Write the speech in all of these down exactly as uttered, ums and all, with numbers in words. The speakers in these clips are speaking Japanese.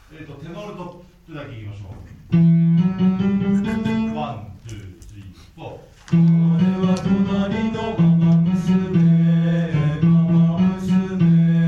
えーと、テノールトップだけいきましょう。ワン、ツー、スリー、フォー。これは隣のママ娘、ママ娘。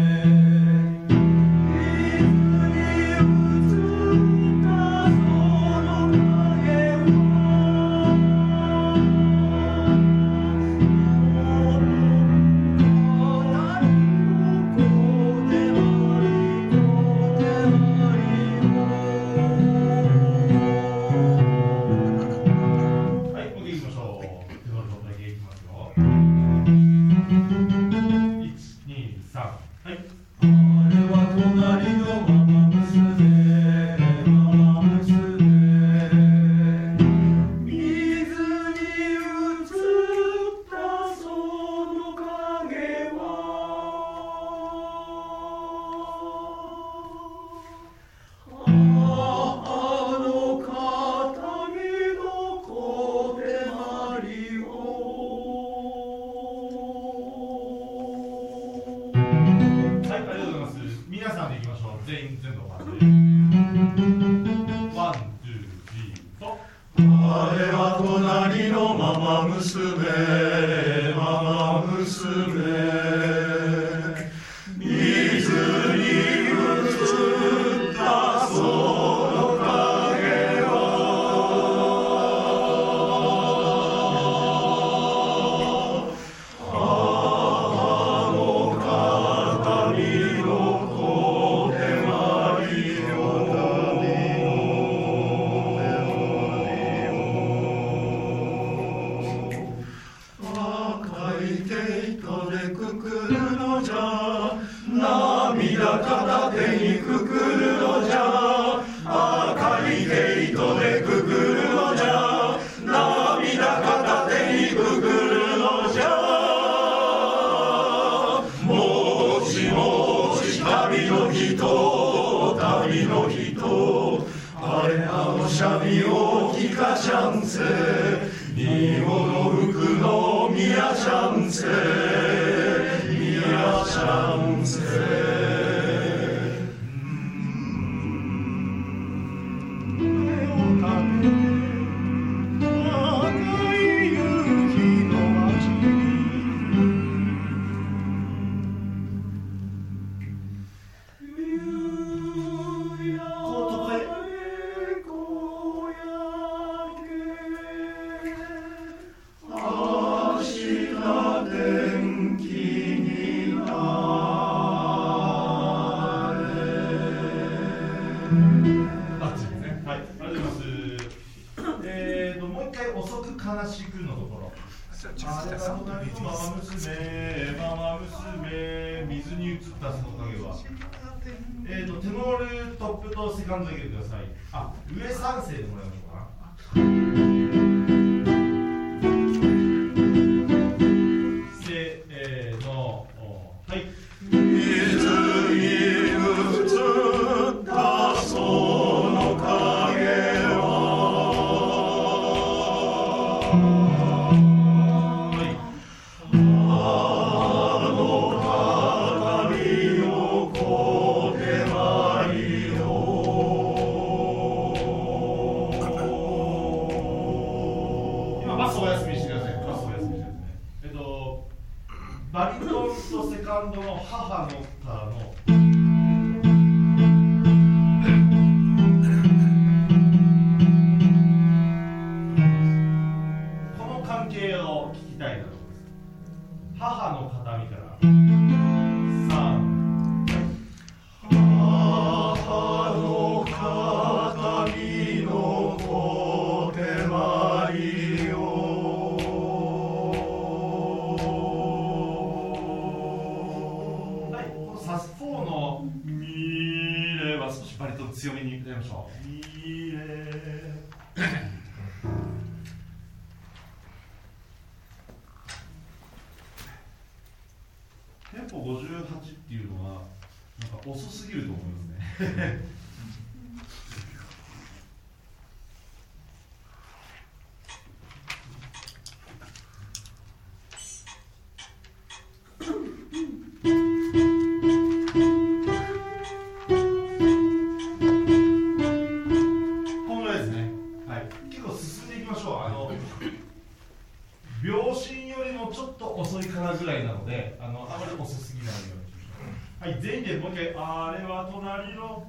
えーと、テノールトップとセカンドだけでください。あ、上三声でもらいましょうかな。せーの、はい。水に映ったその影バリトンとセカンドの母の歌のこの関係を聞きたいなと思います。母の形見からさん母の形見の小手まりよバリトン強めに歌いましょう。ミレテンポごじゅうはちっていうのはなんか遅すぎると思いますね。 、全員でもう一回、あれは隣の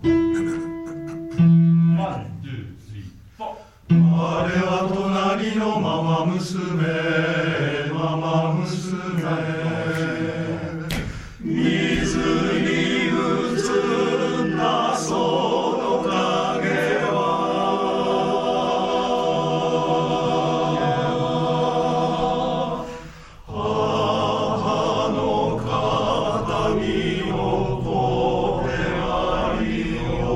ワン、ツー、スリー、フォー。 あれは隣のママ娘、ママ娘。水に映ったその影は母の形見の子であり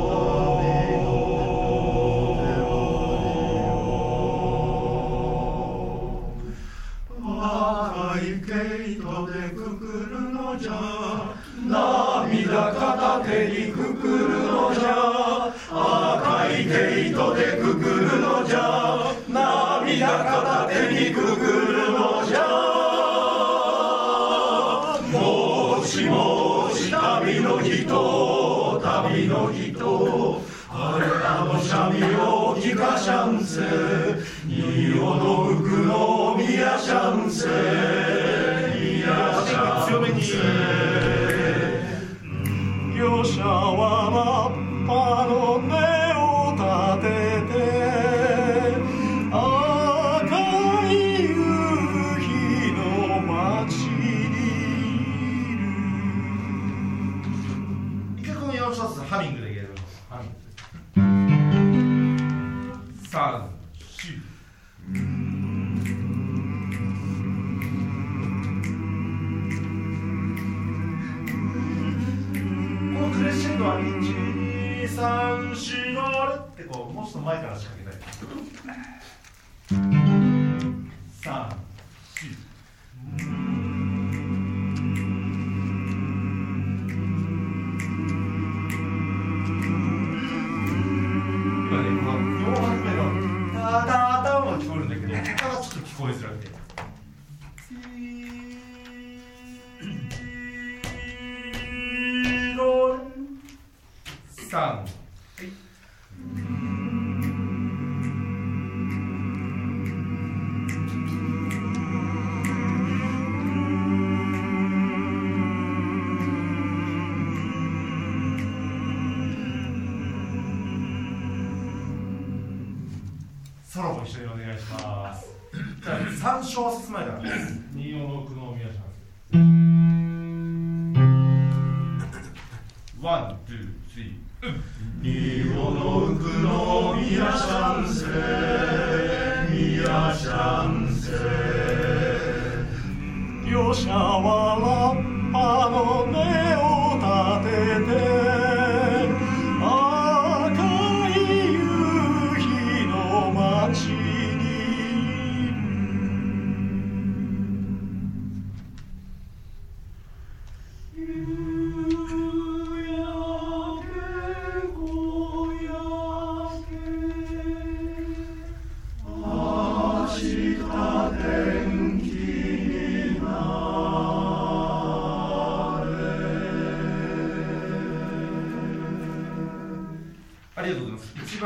赤い毛糸でくくるのじゃ、涙片手にくくるのじゃ、赤い毛糸でくくるのじゃ、涙片手にくくるのじゃ。もしもし旅の人、旅の人、あれあの三味を聞かしゃんせ、仁王の服の宮しゃんせ、宮しゃんせ。両者はラッパの根を立てて、赤い夕日の街にいる。 一回このよん一つハミングでいける。ハミングです。さん、し。クレッシェンドはいち、に、さん、よん、ごってこうもうちょっと前から仕掛けたい。さん、よん。今ね、このよん拍目のタタタも聞こえるんだけど、タがちょっと聞こえづらくて。さん、はい。ソロも一緒にお願いします。じゃあさん小節前だから仁王の句の宮さん。ワン、ツー、スリー。 仁王の句の宮しゃんせ、宮しゃんせ。 両者はラッパの根を立てて、赤い夕日の街にいる。 ありがとうございます。